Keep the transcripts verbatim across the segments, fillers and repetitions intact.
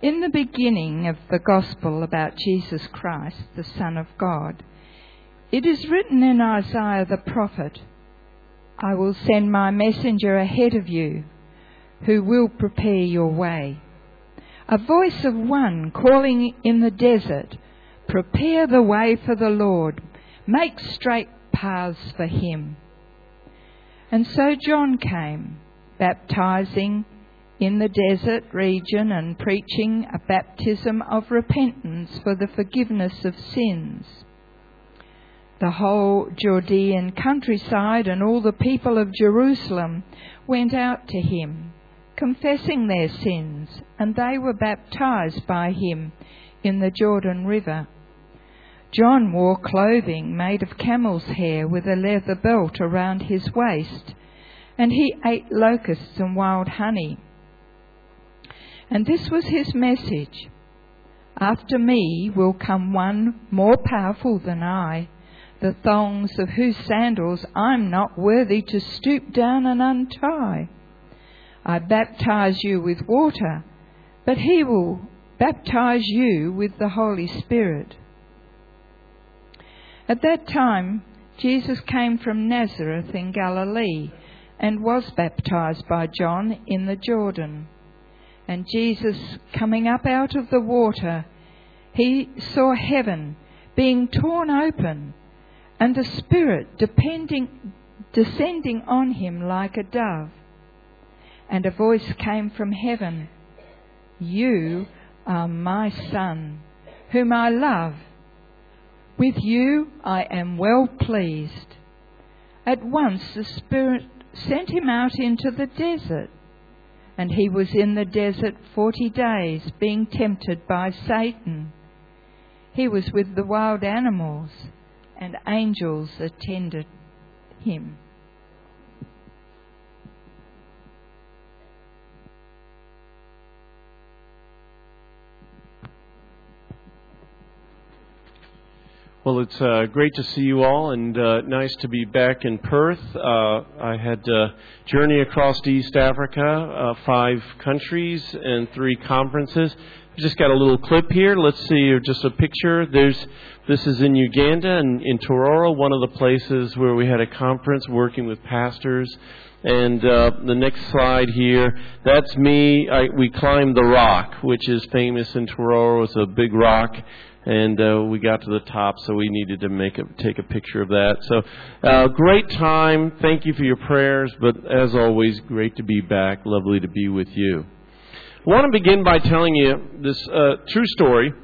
In the beginning of the gospel about Jesus Christ, the Son of God, it is written in Isaiah the prophet, "I will send my messenger ahead of you, who will prepare your way. A voice of one calling in the desert, prepare the way for the Lord, make straight paths for him." And so John came, baptizing in the desert region and preaching a baptism of repentance for the forgiveness of sins. The whole Judean countryside and all the people of Jerusalem went out to him, confessing their sins, and they were baptized by him in the Jordan River. John wore clothing made of camel's hair with a leather belt around his waist, and he ate locusts and wild honey. And this was his message: "After me will come one more powerful than I, the thongs of whose sandals I'm not worthy to stoop down and untie. I baptize you with water, but he will baptize you with the Holy Spirit." At that time, Jesus came from Nazareth in Galilee and was baptized by John in the Jordan. And Jesus, coming up out of the water, he saw heaven being torn open, and the Spirit depending, descending on him like a dove. And a voice came from heaven, "You are my Son, whom I love. With you I am well pleased." At once the Spirit sent him out into the desert, and he was in the desert forty days, being tempted by Satan. He was with the wild animals, and angels attended him. Well, it's uh, great to see you all, and uh, nice to be back in Perth. Uh, I had a journey across to East Africa, uh, five countries and three conferences. Just got a little clip here. Let's see just a picture. There's this is in Uganda and in Tororo, one of the places where we had a conference working with pastors. And uh, the next slide here, that's me. I, we climbed the rock, which is famous in Tororo. It's a big rock. And uh, we got to the top, so we needed to make a, take a picture of that. So, uh, great time. Thank you for your prayers. But as always, great to be back. Lovely to be with you. I want to begin by telling you this uh, true story.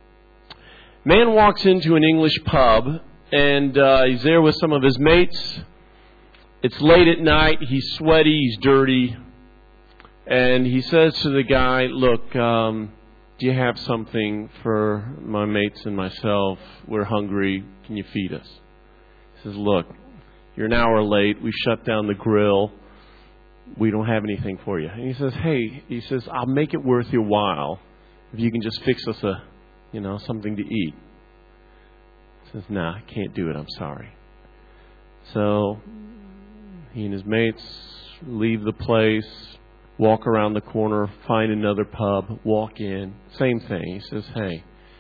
Man walks into an English pub, and uh, he's there with some of his mates. It's late at night. He's sweaty. He's dirty. And he says to the guy, "Look, um, do you have something for my mates and myself? We're hungry. Can you feed us?" He says, "Look, you're an hour late. We shut down the grill. We don't have anything for you." And he says, "Hey," he says, "I'll make it worth your while if you can just fix us a, you know, something to eat." He says, "Nah, I can't do it. I'm sorry." So he and his mates leave the place, walk around the corner, find another pub, walk in. Same thing. He says, "Hey,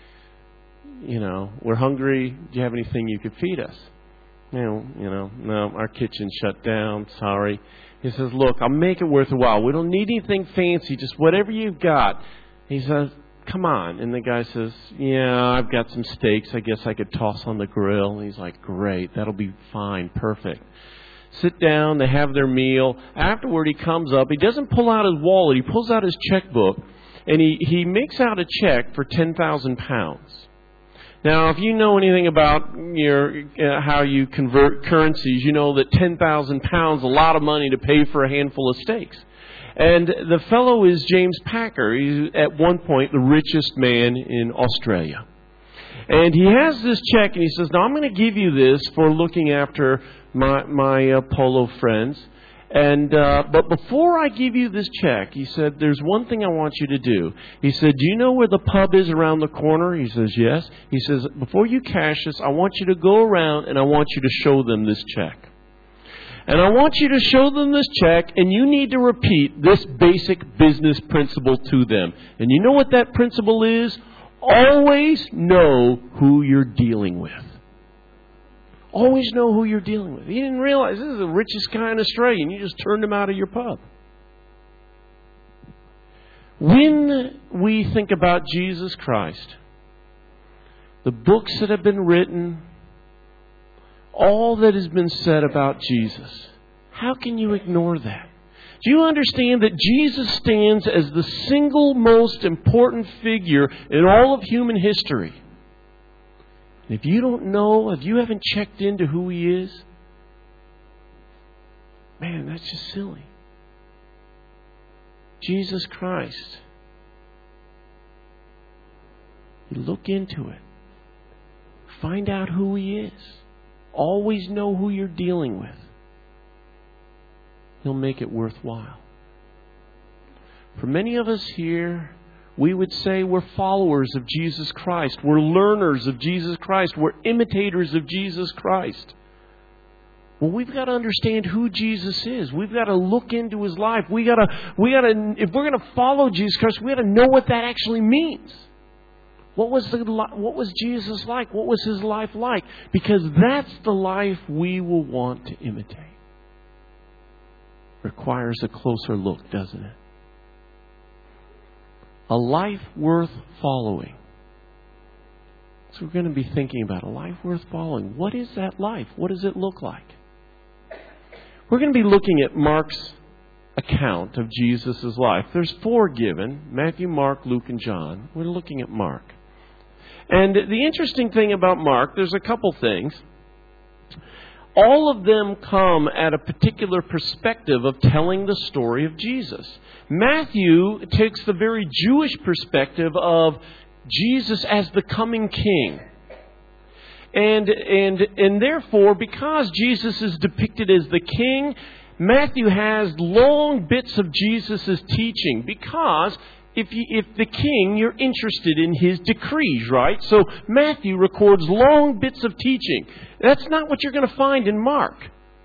you know, we're hungry. Do you have anything you could feed us?" You know, you know, "No, our kitchen's shut down. Sorry." He says, "Look, I'll make it worth a while. We don't need anything fancy. Just whatever you've got." He says, "Come on." And the guy says, "Yeah, I've got some steaks. I guess I could toss on the grill." And he's like, "Great. That'll be fine. Perfect." Sit down, they have their meal. Afterward, he comes up. He doesn't pull out his wallet. He pulls out his checkbook, and he, he makes out a check for ten thousand pounds. Now, if you know anything about your uh, how you convert currencies, you know that ten thousand pounds is a lot of money to pay for a handful of steaks. And the fellow is James Packer. He's at one point the richest man in Australia. And he has this check, and he says, "Now, I'm going to give you this for looking after my my uh, polo friends. And uh, but before I give you this check," he said, "there's one thing I want you to do." He said, "Do you know where the pub is around the corner?" He says, "Yes." He says, "Before you cash this, I want you to go around and I want you to show them this check." And I want you to show them this check, and you need to repeat this basic business principle to them. And you know what that principle is? Always know who you're dealing with. Always know who you're dealing with. You didn't realize this is the richest guy in Australia, and you just turned him out of your pub. When we think about Jesus Christ, the books that have been written, all that has been said about Jesus, how can you ignore that? Do you understand that Jesus stands as the single most important figure in all of human history? And if you don't know, if you haven't checked into who He is, man, that's just silly. Jesus Christ. You look into it. Find out who He is. Always know who you're dealing with. He'll make it worthwhile. For many of us here, we would say we're followers of Jesus Christ. We're learners of Jesus Christ. We're imitators of Jesus Christ. Well, we've got to understand who Jesus is. We've got to look into His life. We got to, we got to, if we're going to follow Jesus Christ, we got to know what that actually means. What was the, what was Jesus like? What was His life like? Because that's the life we will want to imitate. Requires a closer look, doesn't it? A life worth following. So we're going to be thinking about a life worth following. What is that life? What does it look like? We're going to be looking at Mark's account of Jesus' life. There's four given: Matthew, Mark, Luke, and John. We're looking at Mark. And the interesting thing about Mark, there's a couple things. All of them come at a particular perspective of telling the story of Jesus. Matthew takes the very Jewish perspective of Jesus as the coming king. And, and, and therefore, because Jesus is depicted as the king, Matthew has long bits of Jesus' teaching. Because if, you, if the king, you're interested in his decrees, right? So Matthew records long bits of teaching. That's not what you're going to find in Mark.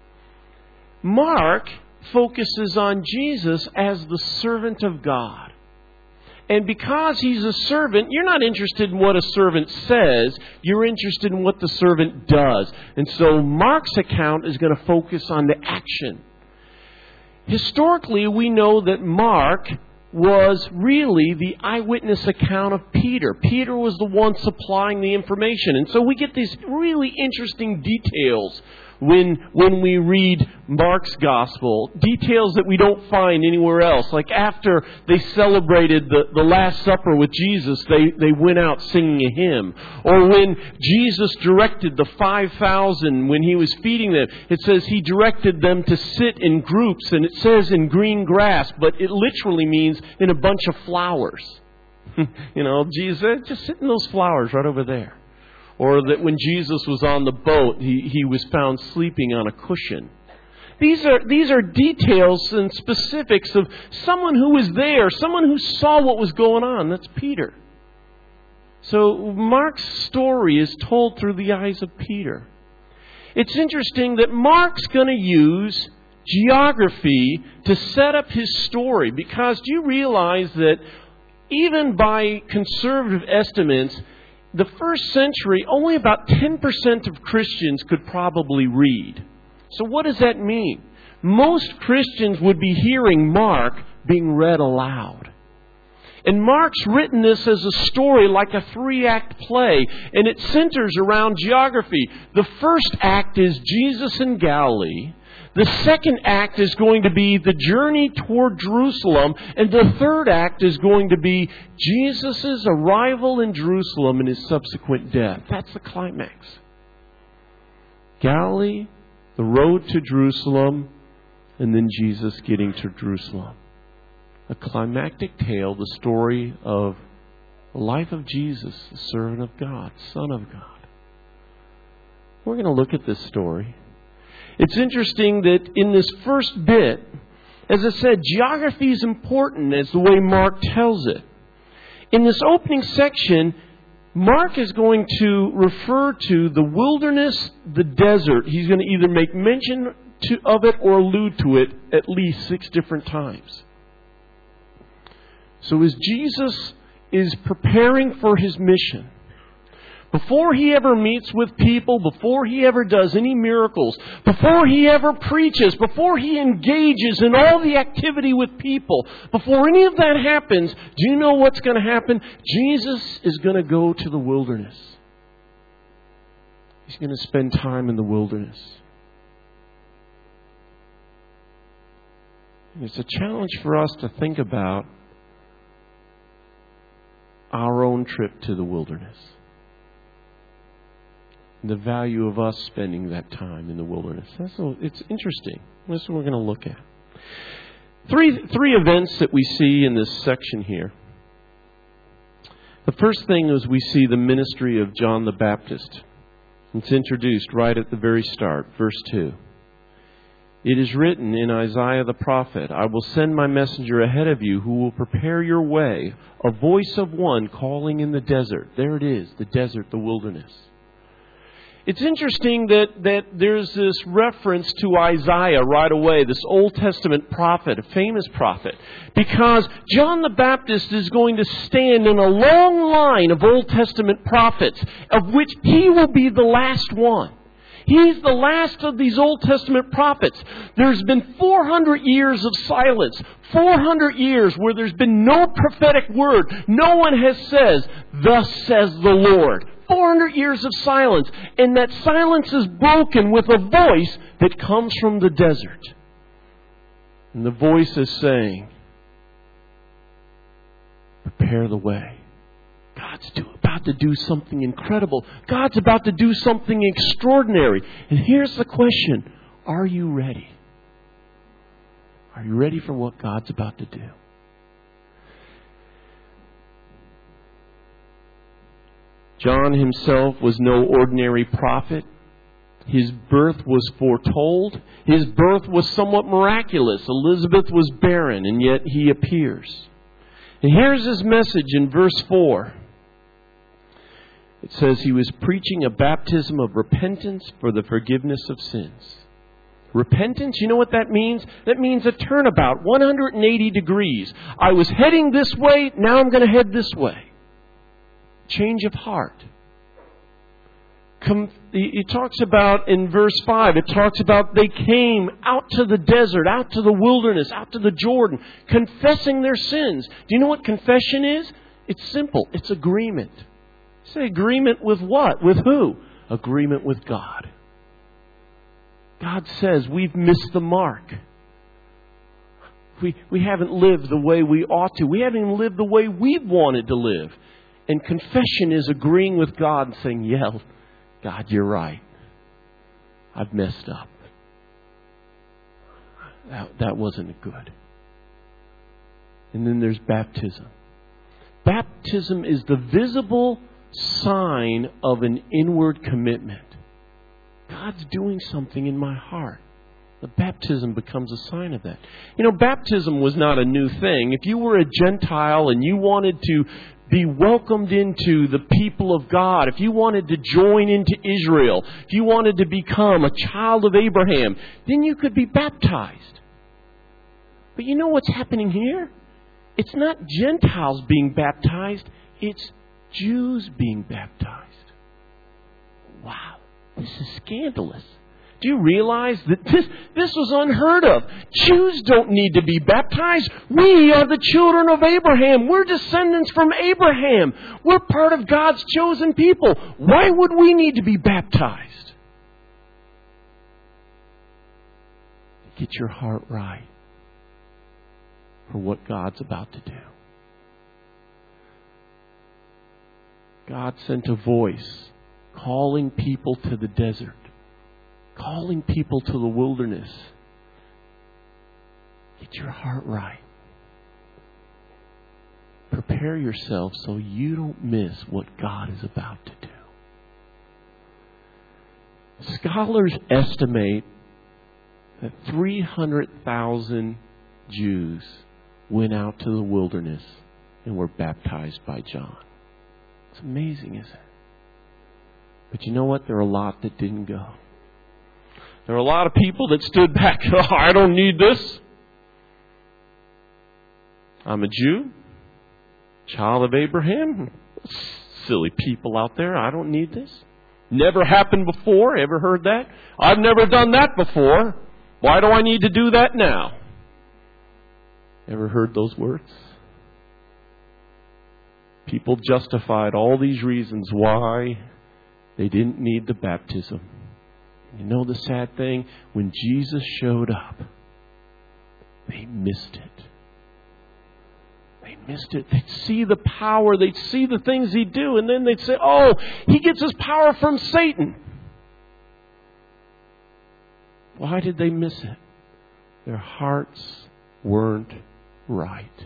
Mark focuses on Jesus as the servant of God. And because He's a servant, you're not interested in what a servant says. You're interested in what the servant does. And so Mark's account is going to focus on the action. Historically, we know that Mark was really the eyewitness account of Peter. Peter was the one supplying the information. And so we get these really interesting details when when we read Mark's gospel. Details that we don't find anywhere else. Like after they celebrated the, the Last Supper with Jesus, they, they went out singing a hymn. Or when Jesus directed the five thousand when He was feeding them, it says He directed them to sit in groups. And it says in green grass, but it literally means in a bunch of flowers. You know, Jesus said, just sit in those flowers right over there. Or that when Jesus was on the boat, he, he was found sleeping on a cushion. These are, these are details and specifics of someone who was there, someone who saw what was going on. That's Peter. So Mark's story is told through the eyes of Peter. It's interesting that Mark's going to use geography to set up his story. Because do you realize that even by conservative estimates, the first century, only about ten percent of Christians could probably read. So what does that mean? Most Christians would be hearing Mark being read aloud. And Mark's written this as a story like a three-act play, and it centers around geography. The first act is Jesus in Galilee. The second act is going to be the journey toward Jerusalem. And the third act is going to be Jesus' arrival in Jerusalem and His subsequent death. That's the climax. Galilee, the road to Jerusalem, and then Jesus getting to Jerusalem. A climactic tale, the story of the life of Jesus, the servant of God, Son of God. We're going to look at this story. It's interesting that in this first bit, as I said, geography is important as the way Mark tells it. In this opening section, Mark is going to refer to the wilderness, the desert. He's going to either make mention to, of it or allude to it at least six different times. So as Jesus is preparing for His mission, before He ever meets with people, before He ever does any miracles, before He ever preaches, before He engages in all the activity with people, before any of that happens, do you know what's going to happen? Jesus is going to go to the wilderness. He's going to spend time in the wilderness. And it's a challenge for us to think about our own trip to the wilderness. The value of us spending that time in the wilderness. That's a, it's interesting. That's what we're going to look at. Three, three events that we see in this section here. The first thing is we see the ministry of John the Baptist. It's introduced right at the very start, verse two. It is written in Isaiah the prophet, I will send my messenger ahead of you who will prepare your way, a voice of one calling in the desert. There it is, the desert, the wilderness. It's interesting that, that there's this reference to Isaiah right away, this Old Testament prophet, a famous prophet, because John the Baptist is going to stand in a long line of Old Testament prophets, of which he will be the last one. He's the last of these Old Testament prophets. There's been four hundred years of silence, four hundred years where there's been no prophetic word. No one has said, thus says the Lord. four hundred years of silence. And that silence is broken with a voice that comes from the desert. And the voice is saying, prepare the way. God's do, about to do something incredible. God's about to do something extraordinary. And here's the question. Are you ready? Are you ready for what God's about to do? John himself was no ordinary prophet. His birth was foretold. His birth was somewhat miraculous. Elizabeth was barren, and yet he appears. And here's his message in verse four. It says he was preaching a baptism of repentance for the forgiveness of sins. Repentance, you know what that means? That means a turnabout, one hundred eighty degrees. I was heading this way, now I'm going to head this way. Change of heart. It talks about in verse five, it talks about they came out to the desert, out to the wilderness, out to the Jordan, confessing their sins. Do you know what confession is? It's simple. It's agreement. Say agreement with what? With who? Agreement with God. God says we've missed the mark. We, we haven't lived the way we ought to. We haven't even lived the way we've wanted to live. And confession is agreeing with God and saying, yeah, God, you're right. I've messed up. That, that wasn't good. And then there's baptism. Baptism is the visible sign of an inward commitment. God's doing something in my heart. The baptism becomes a sign of that. You know, baptism was not a new thing. If you were a Gentile and you wanted to be welcomed into the people of God, if you wanted to join into Israel, if you wanted to become a child of Abraham, then you could be baptized. But you know what's happening here? It's not Gentiles being baptized, it's Jews being baptized. Wow, this is scandalous. Do you realize that this, this was unheard of? Jews don't need to be baptized. We are the children of Abraham. We're descendants from Abraham. We're part of God's chosen people. Why would we need to be baptized? Get your heart right for what God's about to do. God sent a voice calling people to the desert. Calling people to the wilderness. Get your heart right. Prepare yourself so you don't miss what God is about to do. Scholars estimate that three hundred thousand Jews went out to the wilderness and were baptized by John. It's amazing, isn't it? But you know what? There are a lot that didn't go. There were a lot of people that stood back. Oh, I don't need this. I'm a Jew, child of Abraham. Silly people out there. I don't need this. Never happened before. Ever heard that? I've never done that before. Why do I need to do that now? Ever heard those words? People justified all these reasons why they didn't need the baptism. You know the sad thing? When Jesus showed up, they missed it. They missed it. They'd see the power. They'd see the things He'd do. And then they'd say, oh, He gets His power from Satan. Why did they miss it? Their hearts weren't right.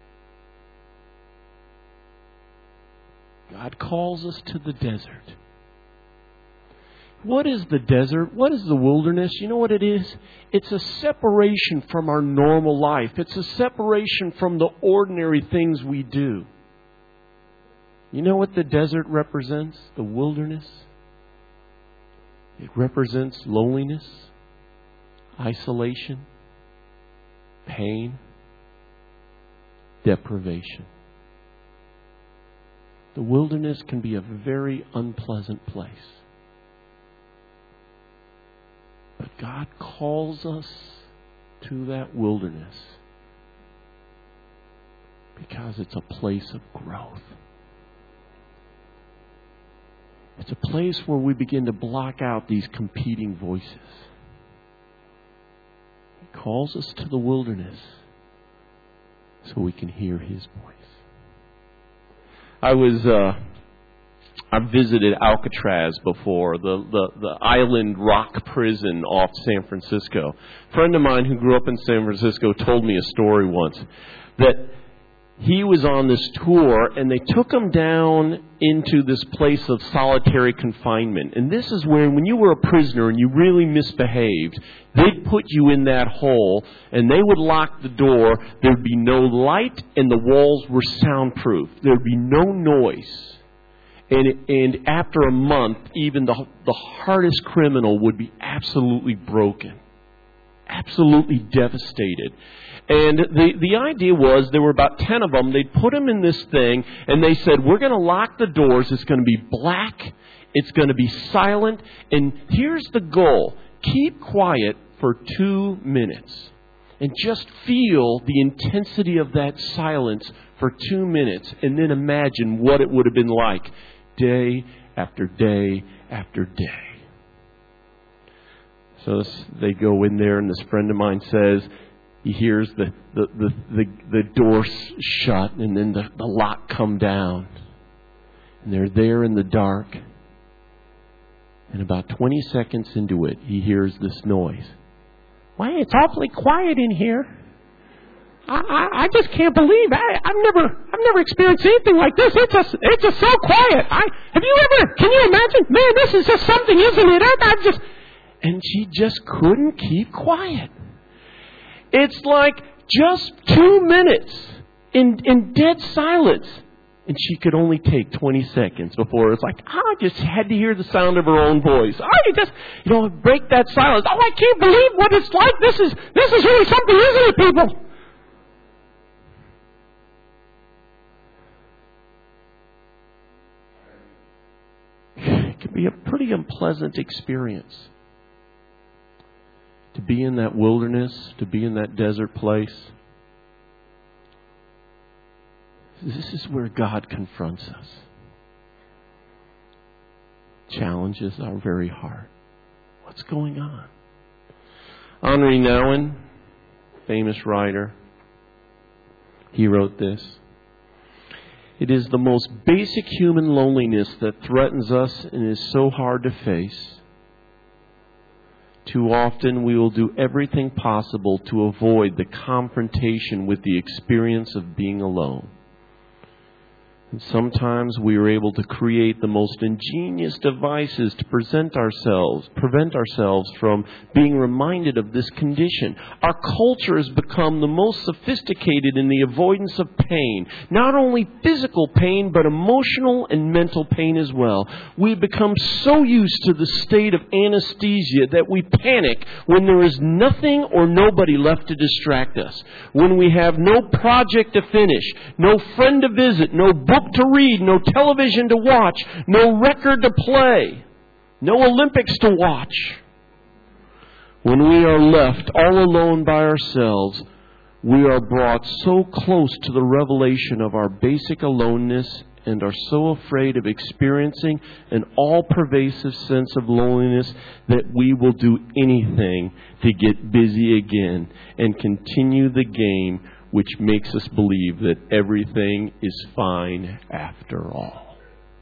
God calls us to the desert. What is the desert? What is the wilderness? You know what it is? It's a separation from our normal life. It's a separation from the ordinary things we do. You know what the desert represents? The wilderness? It represents loneliness, isolation, pain, deprivation. The wilderness can be a very unpleasant place. But God calls us to that wilderness because it's a place of growth. It's a place where we begin to block out these competing voices. He calls us to the wilderness so we can hear His voice. I was, uh, I visited Alcatraz before, the, the, the island rock prison off San Francisco. A friend of mine who grew up in San Francisco told me a story once that he was on this tour and they took him down into this place of solitary confinement. And this is where when you were a prisoner and you really misbehaved, they'd put you in that hole and they would lock the door. There'd be no light and the walls were soundproof. There'd be no noise. And, and after a month, even the, the hardest criminal would be absolutely broken. Absolutely devastated. And the, the idea was there were about ten of them. They'd put them in this thing and they said, we're going to lock the doors. It's going to be black. It's going to be silent. And here's the goal. Keep quiet for two minutes. And just feel the intensity of that silence for two minutes. And then imagine what it would have been like day after day after day. So they go in there and this friend of mine says, he hears the, the, the, the, the door shut and then the, the lock come down. And they're there in the dark. And about twenty seconds into it, he hears this noise. Why, it's awfully quiet in here. I, I, I just can't believe I, I've never I've never experienced anything like this. It's just it's just so quiet. I have you ever? Can you imagine? Man, this is just something, isn't it? I, I just and she just couldn't keep quiet. It's like just two minutes in in dead silence, and she could only take twenty seconds before it's like, oh, I just had to hear the sound of her own voice. Oh, you just you know break that silence. Oh, I can't believe what it's like. This is this is really something, isn't it, people? It can be a pretty unpleasant experience to be in that wilderness, to be in that desert place. This is where God confronts us. Challenges our very heart. What's going on? Henri Nouwen, famous writer, he wrote this. It is the most basic human loneliness that threatens us and is so hard to face. Too often we will do everything possible to avoid the confrontation with the experience of being alone. And sometimes we are able to create the most ingenious devices to present ourselves, prevent ourselves from being reminded of this condition. Our culture has become the most sophisticated in the avoidance of pain. Not only physical pain, but emotional and mental pain as well. We've become so used to the state of anesthesia that we panic when there is nothing or nobody left to distract us. When we have no project to finish, no friend to visit, no book to read, no television to watch, no record to play, no Olympics to watch. When we are left all alone by ourselves, we are brought so close to the revelation of our basic aloneness and are so afraid of experiencing an all-pervasive sense of loneliness that we will do anything to get busy again and continue the game which makes us believe that everything is fine after all.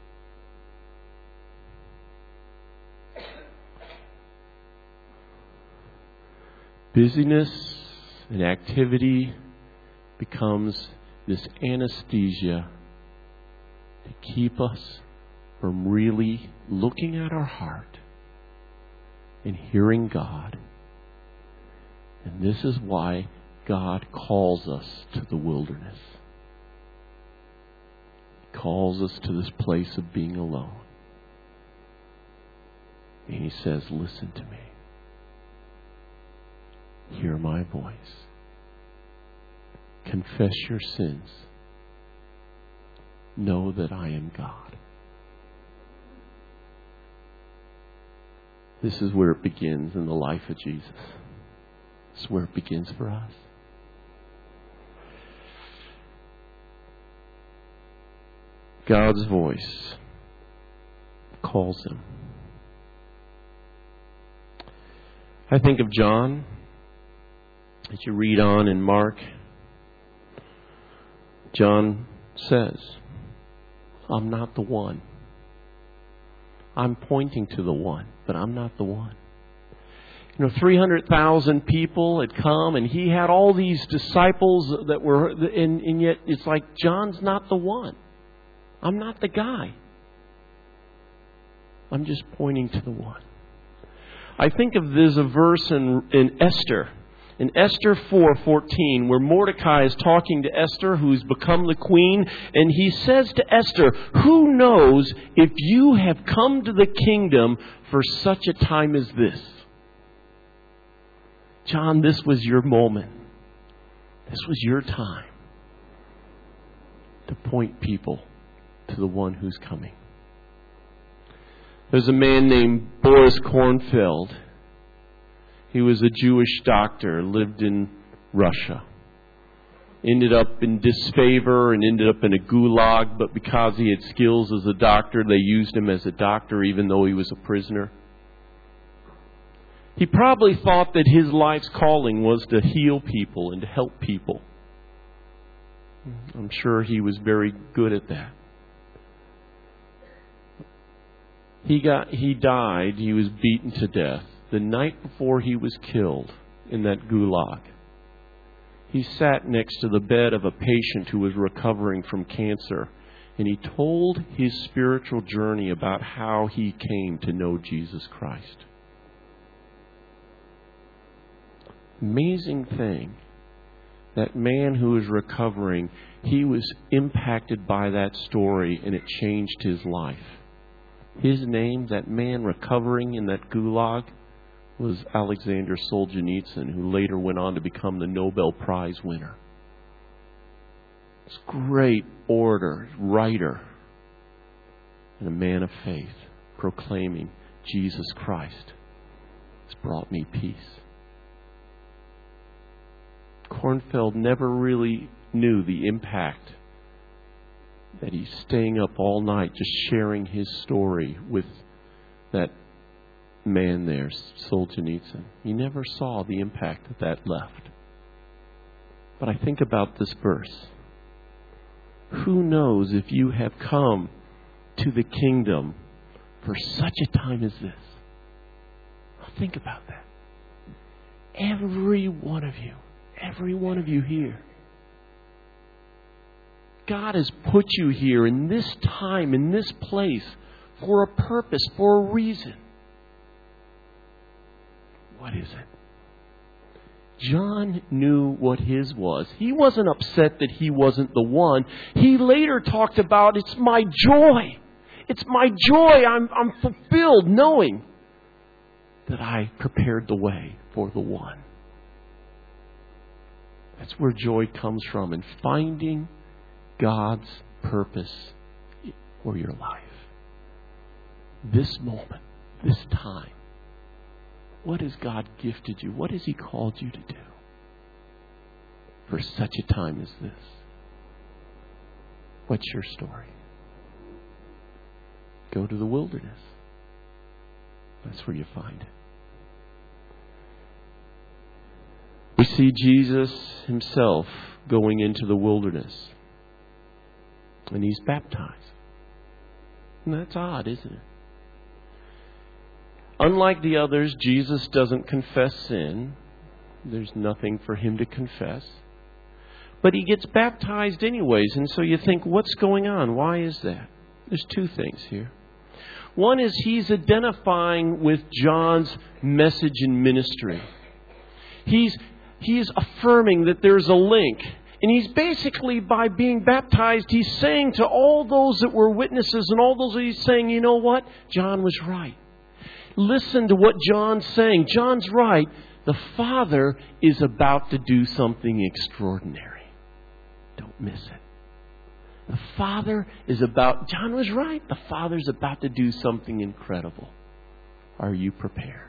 Busyness and activity becomes this anesthesia to keep us from really looking at our heart and hearing God. And this is why God calls us to the wilderness. He calls us to this place of being alone. And He says, listen to me. Hear my voice. Confess your sins. Know that I am God. This is where it begins in the life of Jesus. This is where it begins for us. God's voice calls him. I think of John, as you read on in Mark. John says, I'm not the one. I'm pointing to the one, but I'm not the one. You know, three hundred thousand people had come, and he had all these disciples that were, and, and yet it's like, John's not the one. I'm not the guy. I'm just pointing to the one. I think of there's a verse in, in Esther, in Esther four fourteen, where Mordecai is talking to Esther, who's become the queen, and he says to Esther, who knows if you have come to the kingdom for such a time as this? John, this was your moment. This was your time to point people to the one who's coming. There's a man named Boris Kornfeld. He was a Jewish doctor, lived in Russia. Ended up in disfavor and ended up in a gulag, but because he had skills as a doctor, they used him as a doctor even though he was a prisoner. He probably thought that his life's calling was to heal people and to help people. I'm sure he was very good at that. He got, he died, he was beaten to death. The night before he was killed in that gulag, he sat next to the bed of a patient who was recovering from cancer, and he told his spiritual journey about how he came to know Jesus Christ. Amazing thing. That man who was recovering, he was impacted by that story, and it changed his life. His name, that man recovering in that gulag, was Alexander Solzhenitsyn, who later went on to become the Nobel Prize winner. This great orator, writer, and a man of faith, proclaiming Jesus Christ has brought me peace. Kornfeld never really knew the impact that he's staying up all night just sharing his story with that man there, Solzhenitsyn. He never saw the impact that that left. But I think about this verse. Who knows if you have come to the kingdom for such a time as this? Think about that. Every one of you, every one of you here, God has put you here in this time, in this place, for a purpose, for a reason. What is it? John knew what his was. He wasn't upset that he wasn't the one. He later talked about, it's my joy. It's my joy. I'm, I'm fulfilled knowing that I prepared the way for the one. That's where joy comes from, in finding God's purpose for your life. This moment, this time. What has God gifted you? What has He called you to do for such a time as this? What's your story? Go to the wilderness. That's where you find it. We see Jesus Himself going into the wilderness. And He's baptized. And that's odd, isn't it? Unlike the others, Jesus doesn't confess sin. There's nothing for Him to confess. But He gets baptized anyways. And so you think, what's going on? Why is that? There's two things here. One is He's identifying with John's message and ministry. He's, he's affirming that there's a link. And He's basically, by being baptized, He's saying to all those that were witnesses and all those, He's saying, you know what? John was right. Listen to what John's saying. John's right. The Father is about to do something extraordinary. Don't miss it. The Father is about... John was right. The Father's about to do something incredible. Are you prepared?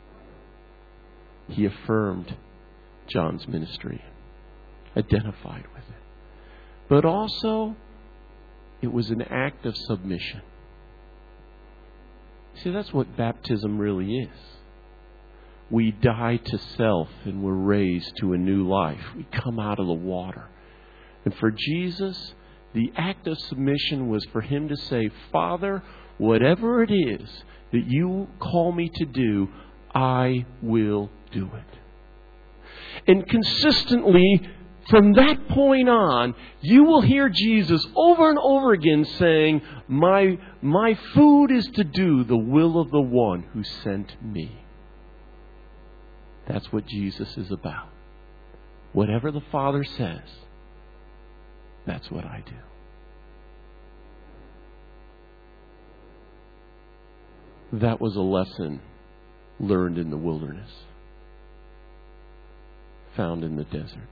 He affirmed John's ministry. Identified with it. But also, it was an act of submission. See, that's what baptism really is. We die to self and we're raised to a new life. We come out of the water. And for Jesus, the act of submission was for Him to say, Father, whatever it is that you call me to do, I will do it. And consistently, from that point on, you will hear Jesus over and over again saying, My, my food is to do the will of the one who sent me. That's what Jesus is about. Whatever the Father says, that's what I do. That was a lesson learned in the wilderness, found in the desert.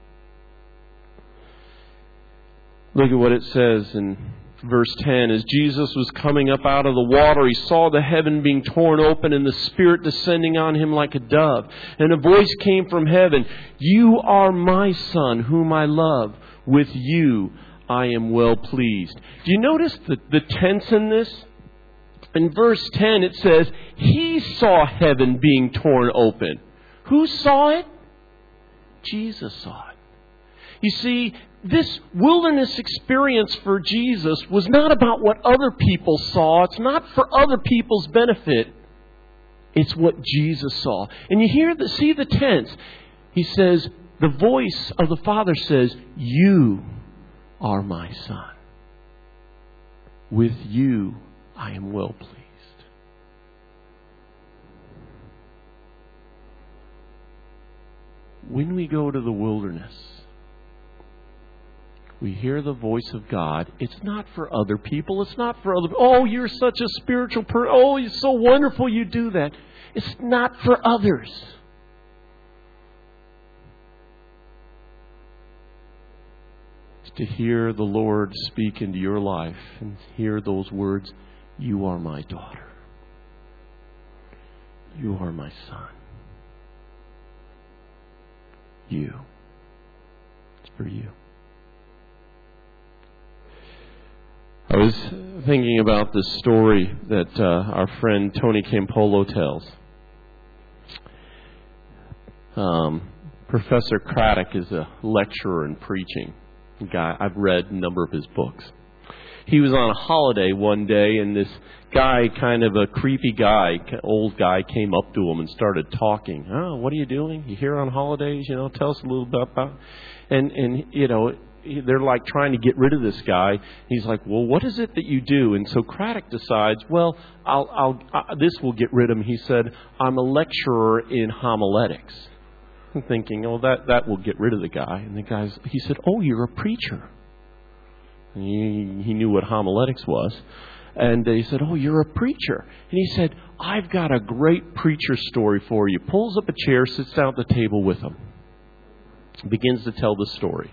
Look at what it says in verse ten. As Jesus was coming up out of the water, He saw the heaven being torn open and the Spirit descending on Him like a dove. And a voice came from heaven, You are my Son, whom I love. With you I am well pleased. Do you notice the, the tense in this? In verse ten it says, He saw heaven being torn open. Who saw it? Jesus saw it. You see, this wilderness experience for Jesus was not about what other people saw. It's not for other people's benefit. It's what Jesus saw. And you hear the, see the tense. He says, the voice of the Father says, You are my Son. With you I am well pleased. When we go to the wilderness, we hear the voice of God. It's not for other people. It's not for other... Oh, you're such a spiritual person. Oh, it's so wonderful you do that. It's not for others. It's to hear the Lord speak into your life and hear those words, You are my daughter. You are my son. You. It's for you. I was thinking about this story that uh, our friend Tony Campolo tells. Um, Professor Craddock is a lecturer in preaching. A guy I've read a number of his books. He was on a holiday one day, and this guy, kind of a creepy guy, old guy, came up to him and started talking. Oh, what are you doing? You here on holidays? You know, tell us a little bit about. And and you know, they're like trying to get rid of this guy. He's like, well, what is it that you do? And so Craddock decides, well, I'll, I'll, uh, this will get rid of him. He said, I'm a lecturer in homiletics. I'm thinking, oh, that, that will get rid of the guy. And the guy's, he said, oh, you're a preacher. And he, he knew what homiletics was. And he said, oh, you're a preacher. And he said, I've got a great preacher story for you. Pulls up a chair, sits down at the table with him. Begins to tell the story.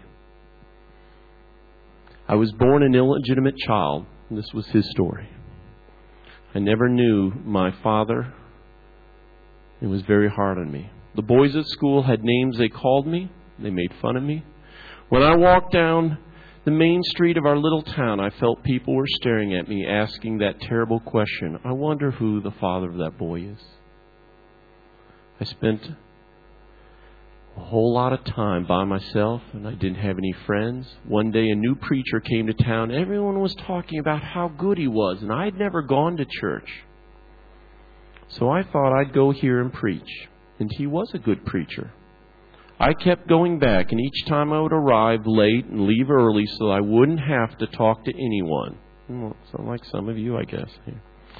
I was born an illegitimate child. This was his story. I never knew my father. It was very hard on me. The boys at school had names they called me. They made fun of me. When I walked down the main street of our little town, I felt people were staring at me, asking that terrible question. I wonder who the father of that boy is. I spent a whole lot of time by myself, and I didn't have any friends. One day a new preacher came to town. Everyone was talking about how good he was, and I had never gone to church. So I thought I'd go here and preach. And he was a good preacher. I kept going back, and each time I would arrive late and leave early so I wouldn't have to talk to anyone. Well, sound like some of you, I guess. Yeah.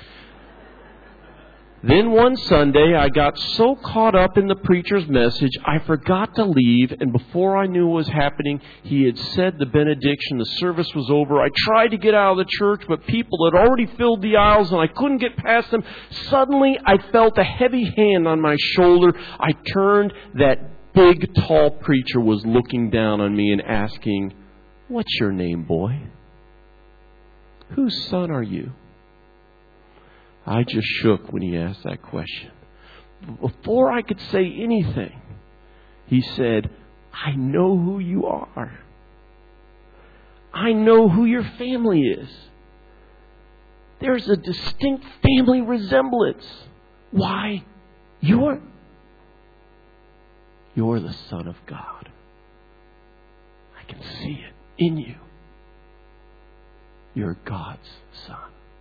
Then one Sunday, I got so caught up in the preacher's message, I forgot to leave, and before I knew what was happening, he had said the benediction. The service was over. I tried to get out of the church, but people had already filled the aisles, and I couldn't get past them. Suddenly, I felt a heavy hand on my shoulder. I turned. That big, tall preacher was looking down on me and asking, "What's your name, boy? Whose son are you?" I just shook when he asked that question. Before I could say anything, he said, "I know who you are. I know who your family is. There's a distinct family resemblance. Why? You're, you're the Son of God. I can see it in you. You're God's Son."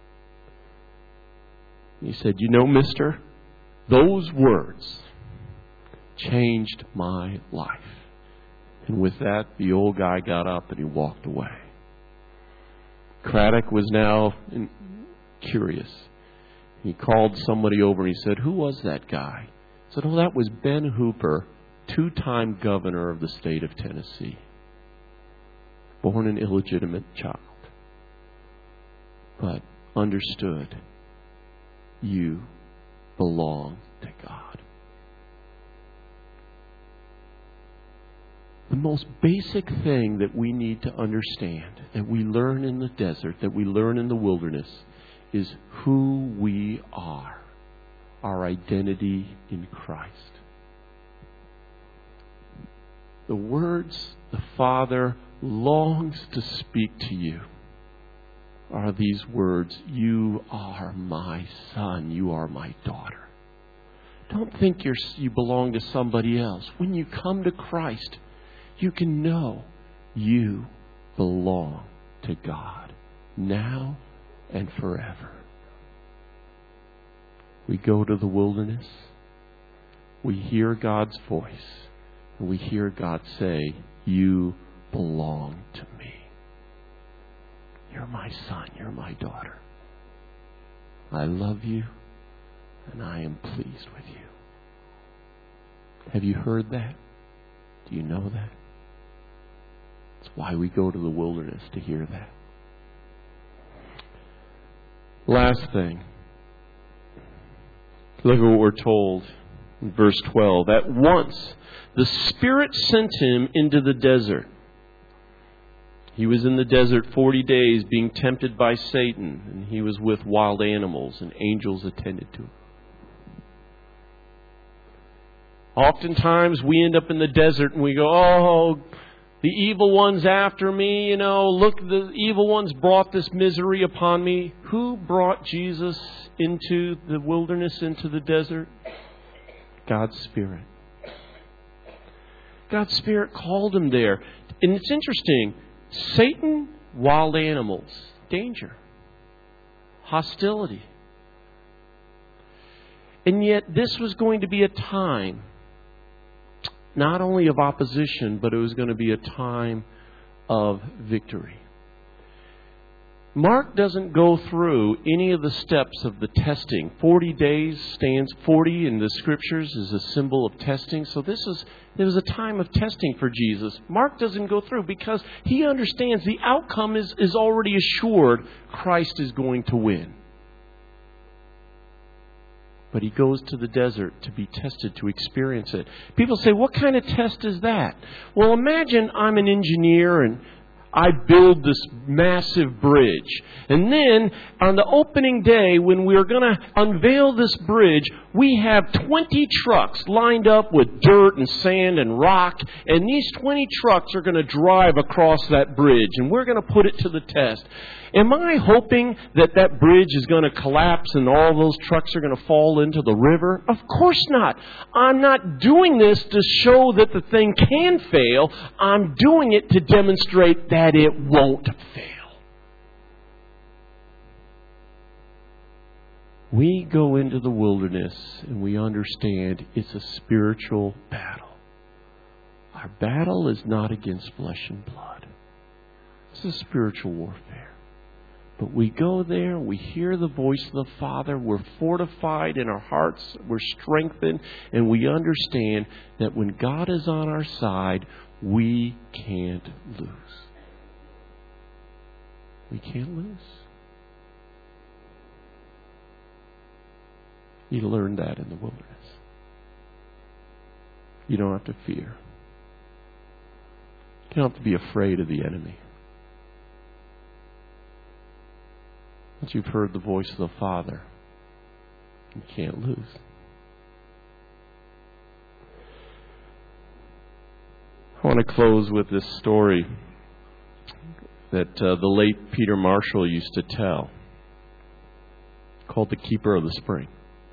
He said, "You know, mister, those words changed my life." And with that, the old guy got up and he walked away. Craddock was now curious. He called somebody over and he said, "Who was that guy?" He said, "Oh, that was Ben Hooper, two-time governor of the state of Tennessee. Born an illegitimate child, but understood you belong to God." The most basic thing that we need to understand, that we learn in the desert, that we learn in the wilderness, is who we are, our identity in Christ. The words the Father longs to speak to you are these words: "You are my son. You are my daughter." Don't think you're, you belong to somebody else. When you come to Christ, you can know you belong to God now and forever. We go to the wilderness. We hear God's voice. And we hear God say, "You belong to me. You're my son. You're my daughter. I love you, and I am pleased with you." Have you heard that? Do you know that? That's why we go to the wilderness, to hear that. Last thing. Look at what we're told in verse twelve. At once, the Spirit sent him into the desert. He was in the desert forty days being tempted by Satan, and he was with wild animals, and angels attended to him. Oftentimes we end up in the desert and we go, "Oh, the evil one's after me. You know, look, the evil one's brought this misery upon me." Who brought Jesus into the wilderness, into the desert? God's Spirit. God's Spirit called him there. And it's interesting. Satan, wild animals, danger, hostility. And yet this was going to be a time not only of opposition, but it was going to be a time of victory. Mark doesn't go through any of the steps of the testing. Forty days stands, forty in the Scriptures is a symbol of testing. So this is, there was a time of testing for Jesus. Mark doesn't go through because he understands the outcome is, is already assured. Christ is going to win. But he goes to the desert to be tested, to experience it. People say, what kind of test is that? Well, imagine I'm an engineer and I build this massive bridge. And then on the opening day, when we're going to unveil this bridge, we have twenty trucks lined up with dirt and sand and rock. And these twenty trucks are going to drive across that bridge. And we're going to put it to the test. Am I hoping that that bridge is going to collapse and all those trucks are going to fall into the river? Of course not. I'm not doing this to show that the thing can fail. I'm doing it to demonstrate that it won't fail. We go into the wilderness and we understand it's a spiritual battle. Our battle is not against flesh and blood. It's a spiritual warfare. But we go there, we hear the voice of the Father, we're fortified in our hearts, we're strengthened, and we understand that when God is on our side, we can't lose. We can't lose. You learn that in the wilderness. You don't have to fear. You don't have to be afraid of the enemy. Once you've heard the voice of the Father, you can't lose. I want to close with this story that uh, the late Peter Marshall used to tell, called The Keeper of the Spring.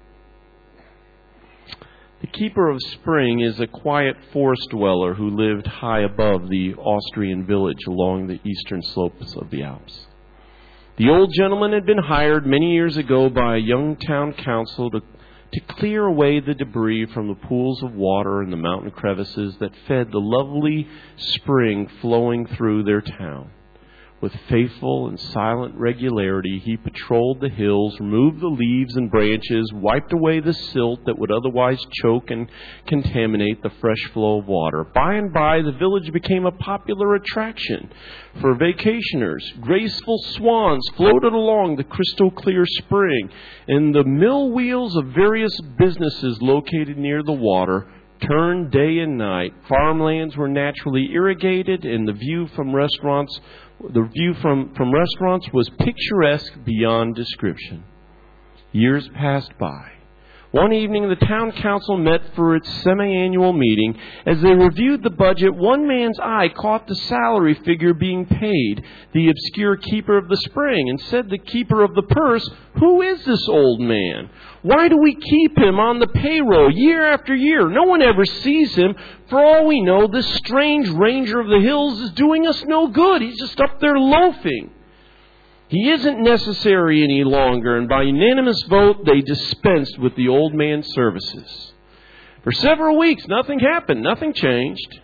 The Keeper of Spring is a quiet forest dweller who lived high above the Austrian village along the eastern slopes of the Alps. The old gentleman had been hired many years ago by a young town council to, to clear away the debris from the pools of water and the mountain crevices that fed the lovely spring flowing through their town. With faithful and silent regularity, he patrolled the hills, removed the leaves and branches, wiped away the silt that would otherwise choke and contaminate the fresh flow of water. By and by, the village became a popular attraction for vacationers. Graceful swans floated along the crystal clear spring, and the mill wheels of various businesses located near the water turned day and night. Farmlands were naturally irrigated, and the view from restaurants The view from, from restaurants was picturesque beyond description. Years passed by. One evening, the town council met for its semi-annual meeting. As they reviewed the budget, one man's eye caught the salary figure being paid the obscure keeper of the spring, and said the keeper of the purse, "Who is this old man? Why do we keep him on the payroll year after year? No one ever sees him. For all we know, this strange ranger of the hills is doing us no good. He's just up there loafing." He isn't necessary any longer, and by unanimous vote, they dispensed with the old man's services. For several weeks, nothing happened, nothing changed.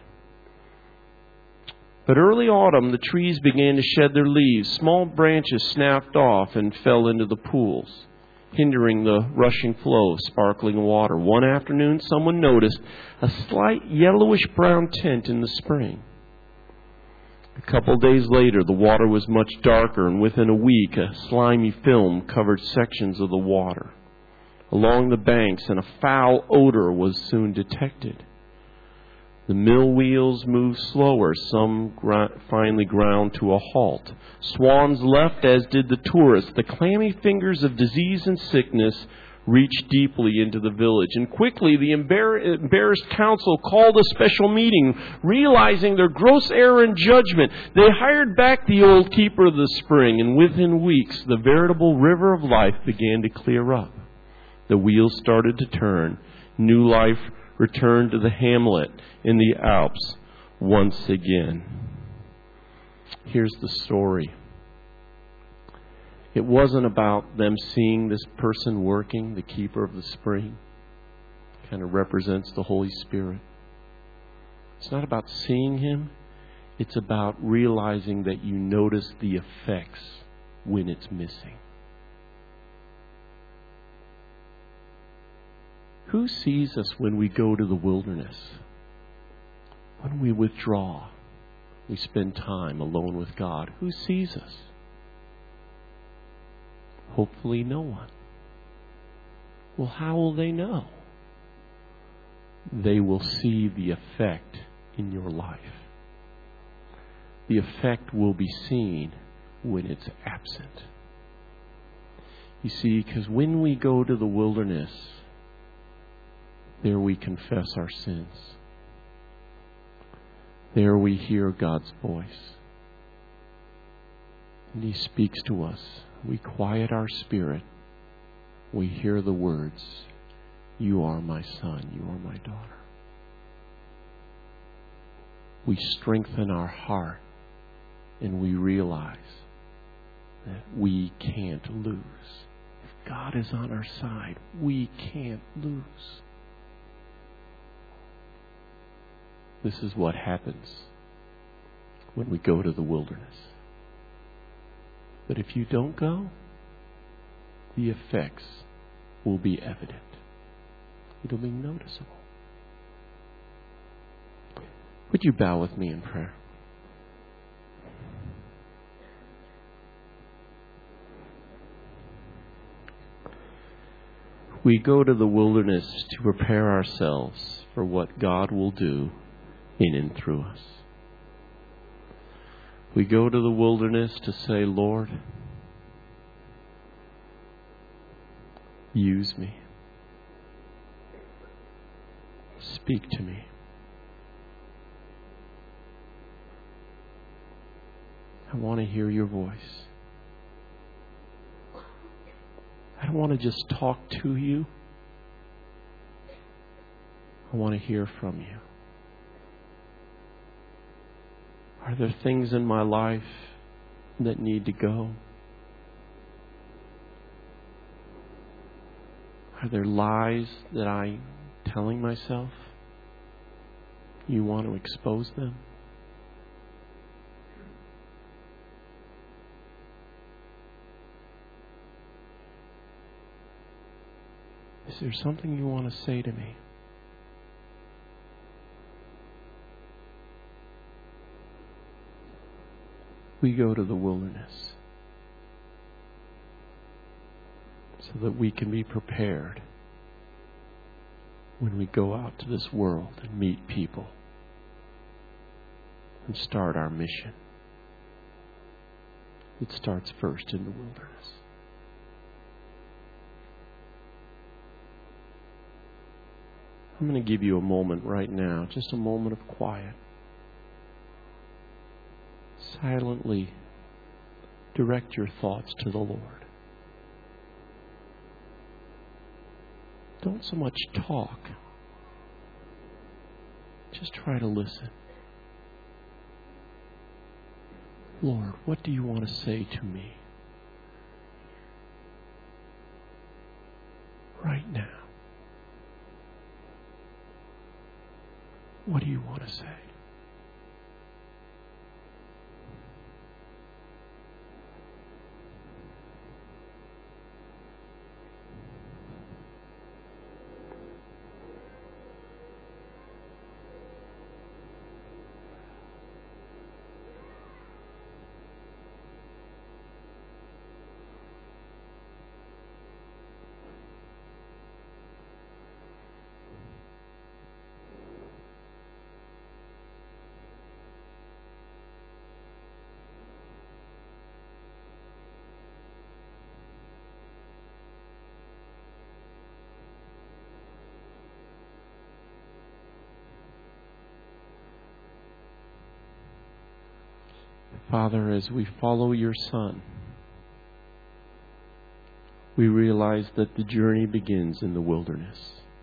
But early autumn, the trees began to shed their leaves. Small branches snapped off and fell into the pools, hindering the rushing flow of sparkling water. One afternoon, someone noticed a slight yellowish-brown tint in the spring. A couple of days later, the water was much darker, and within a week, a slimy film covered sections of the water along the banks, and a foul odor was soon detected. The mill wheels moved slower. Some gr- finally ground to a halt. Swans left, as did the tourists. The clammy fingers of disease and sickness reached deeply into the village. And quickly, the embar- embarrassed council called a special meeting. Realizing their gross error in judgment, they hired back the old keeper of the spring. And within weeks, the veritable river of life began to clear up. The wheels started to turn. New life returned to the hamlet in the Alps once again. Here's the story. It wasn't about them seeing this person working, the keeper of the spring. Kind of represents the Holy Spirit. It's not about seeing him. It's about realizing that you notice the effects when it's missing. Who sees us when we go to the wilderness? When we withdraw, we spend time alone with God. Who sees us? Hopefully no one. Well, how will they know? They will see the effect in your life. The effect will be seen when it's absent. You see, because when we go to the wilderness, there we confess our sins. There we hear God's voice. And He speaks to us. We quiet our spirit. We hear the words, "You are my son, you are my daughter." We strengthen our heart and we realize that we can't lose. If God is on our side, we can't lose. This is what happens when we go to the wilderness. But if you don't go, the effects will be evident. It'll be noticeable. Would you bow with me in prayer? We go to the wilderness to prepare ourselves for what God will do in and through us. We go to the wilderness to say, "Lord, use me. Speak to me. I want to hear your voice. I don't want to just talk to you. I want to hear from you. Are there things in my life that need to go? Are there lies that I'm telling myself? You want to expose them? Is there something you want to say to me? We go to the wilderness so that we can be prepared when we go out to this world and meet people and start our mission. It starts first in the wilderness. I'm going to give you a moment right now, just a moment of quiet. Silently direct your thoughts to the Lord. Don't so much talk. Just try to listen. Lord, what do you want to say to me right now? What do you want to say? Father, as we follow your Son, we realize that the journey begins in the wilderness.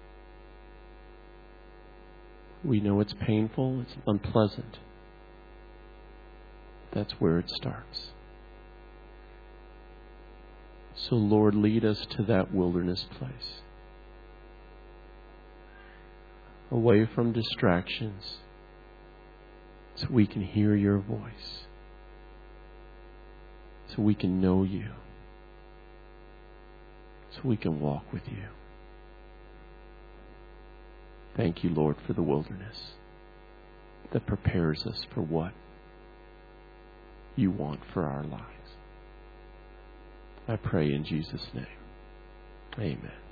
We know it's painful, it's unpleasant. That's where it starts. So, Lord, lead us to that wilderness place. Away from distractions. so we can hear your voice, so we can know you, so we can walk with you. Thank you, Lord, for the wilderness that prepares us for what you want for our lives. I pray in Jesus' name. Amen.